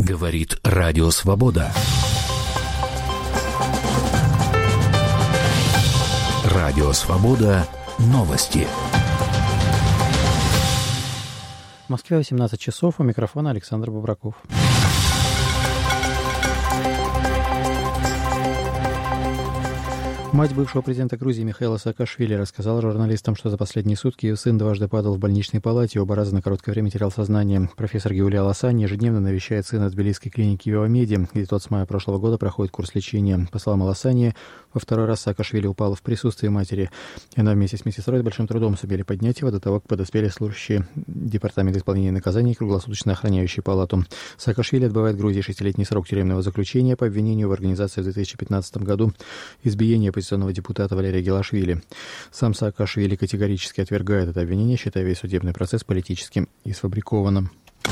Говорит Радио Свобода. Радио Свобода. Новости. В Москве 18 часов. У микрофона Александр Бобраков. Мать бывшего президента Грузии Михаила Саакашвили рассказала журналистам, что за последние сутки ее сын дважды падал в больничной палате и оба раза на короткое время терял сознание. Профессор Геулия Аласани ежедневно навещает сына в тбилисской клинике Виомеди, где тот с мая прошлого года проходит курс лечения. По словам Аласани, во второй раз Саакашвили упал в присутствии матери, и она вместе с медсестрой с большим трудом сумели поднять его до того, как подоспели служащие Департамента исполнения наказаний, круглосуточно охраняющие палату. Саакашвили отбывает в Грузии 6-летний срок тюремного заключения по обвинению в организации в 2015 году избиения оппозиционного депутата Валерия Гелашвили. Сам Саакашвили категорически отвергает это обвинение, считая весь судебный процесс политическим и сфабрикованным.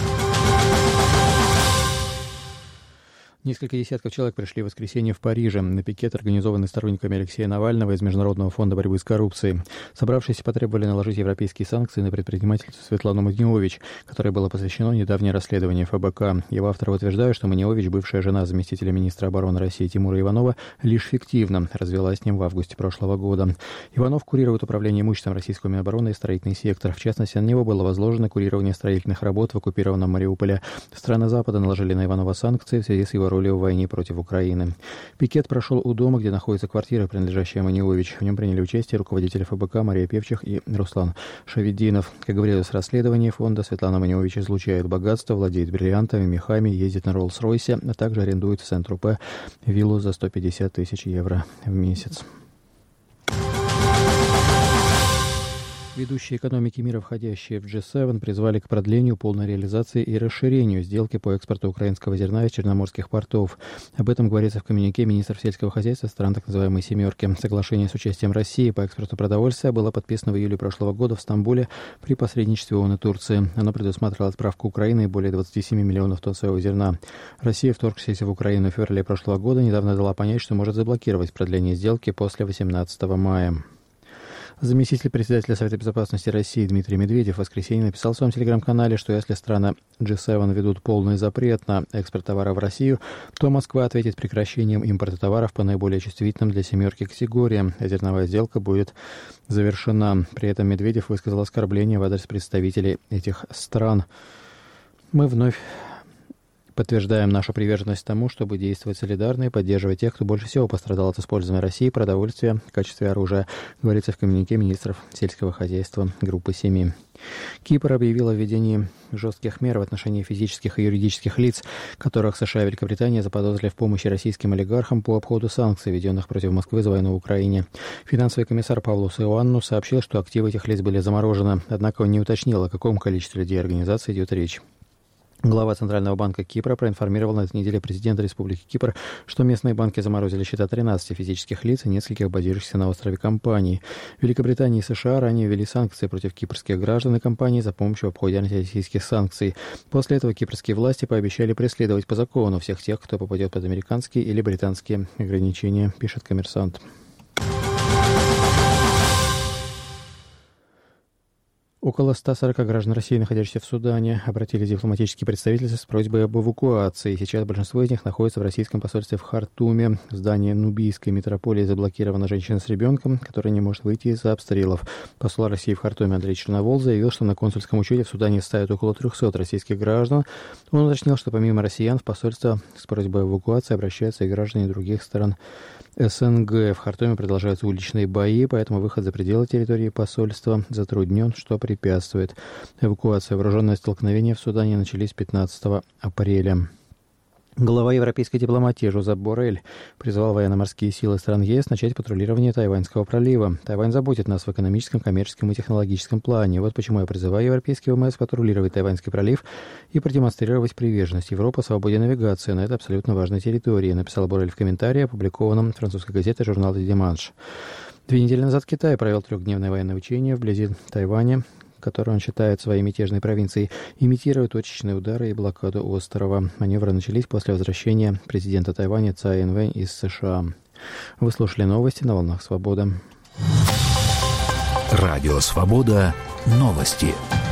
Несколько десятков человек пришли в воскресенье в Париже на пикет, организованный сторонниками Алексея Навального из Международного фонда борьбы с коррупцией. Собравшиеся потребовали наложить европейские санкции на предпринимательницу Светлану Маниович, которой было посвящено недавнее расследование ФБК. Его авторы утверждают, что Маниович, бывшая жена заместителя министра обороны России Тимура Иванова, лишь фиктивно развелась с ним в августе прошлого года. Иванов курирует управление имуществом российского Минобороны и строительный сектор. В частности, на него было возложено курирование строительных работ в оккупированном Мариуполе. Страны Запада наложили на Иванова санкции в связи с его ролью в войне против Украины. Пикет прошел у дома, где находится квартира, принадлежащая Маниович. В нем приняли участие руководители ФБК Мария Певчих и Руслан Шавиддинов. Как говорилось в расследовании фонда, Светлана Маниович излучает богатство, владеет бриллиантами, мехами, ездит на Роллс-Ройсе, а также арендует в Сент-Тропе виллу за 150 тысяч евро в месяц. Ведущие экономики мира, входящие в G7, призвали к продлению, полной реализации и расширению сделки по экспорту украинского зерна из черноморских портов. Об этом говорится в коммюнике министров сельского хозяйства стран так называемой «семерки». Соглашение с участием России по экспорту продовольствия было подписано в июле прошлого года в Стамбуле при посредничестве ООН и Турции. Оно предусматривало отправку Украины более 27 миллионов тонн своего зерна. Россия, вторгшаяся в Украину в феврале прошлого года, недавно дала понять, что может заблокировать продление сделки после 18 мая. Заместитель председателя Совета безопасности России Дмитрий Медведев в воскресенье написал в своем телеграм-канале, что если страны G7 ведут полный запрет на экспорт товаров в Россию, то Москва ответит прекращением импорта товаров по наиболее чувствительным для «семерки» категориям, а зерновая сделка будет завершена. При этом Медведев высказал оскорбление в адрес представителей этих стран. Мы вновь подтверждаем нашу приверженность тому, чтобы действовать солидарно и поддерживать тех, кто больше всего пострадал от использования России продовольствия в качестве оружия, говорится в коммюнике министров сельского хозяйства Группы 7. Кипр объявил о введении жестких мер в отношении физических и юридических лиц, которых США и Великобритания заподозрили в помощи российским олигархам по обходу санкций, введенных против Москвы за войну в Украине. Финансовый комиссар Павлус Иоанну сообщил, что активы этих лиц были заморожены, однако он не уточнил, о каком количестве людей и организаций идет речь. Глава Центрального банка Кипра проинформировал на этой неделе президента Республики Кипр, что местные банки заморозили счета 13 физических лиц и нескольких базирующихся на острове компаний. Великобритания и США ранее ввели санкции против кипрских граждан и компаний за помощью в обходе антироссийских санкций. После этого кипрские власти пообещали преследовать по закону всех тех, кто попадет под американские или британские ограничения, пишет «Коммерсант». Около 140 граждан России, находящихся в Судане, обратились в дипломатические представительства с просьбой об эвакуации. Сейчас большинство из них находится в российском посольстве в Хартуме. В здании Нубийской метрополии заблокирована женщина с ребенком, которая не может выйти из-за обстрелов. Посол России в Хартуме Андрей Черновол заявил, что на консульском учете в Судане стоят около 300 российских граждан. Он уточнил, что помимо россиян в посольство с просьбой об эвакуации обращаются и граждане других стран СНГ. В Хартуме продолжаются уличные бои, поэтому выход за пределы территории посольства затруднен, что препятствует эвакуации. Вооруженные столкновения в Судане начались 15 апреля. Глава европейской дипломатии Жозеп Боррель призвал военно-морские силы стран ЕС начать патрулирование Тайваньского пролива. Тайвань заботит нас в экономическом, коммерческом и технологическом плане. Вот почему я призываю европейский ВМС патрулировать Тайваньский пролив и продемонстрировать приверженность. Европа в свободе навигации на этой абсолютно важной территории, написал Боррель в комментарии, опубликованном французской газетой «Журнал де Диманш». 2 недели назад Китай провел 3-дневное военное учение вблизи Тайваня, который он считает своей мятежной провинцией, имитируя точечные удары и блокаду острова. Маневры начались после возвращения президента Тайваня Цай Инвэнь из США. Вы слушали новости на волнах «Свобода». Радио «Свобода». Новости.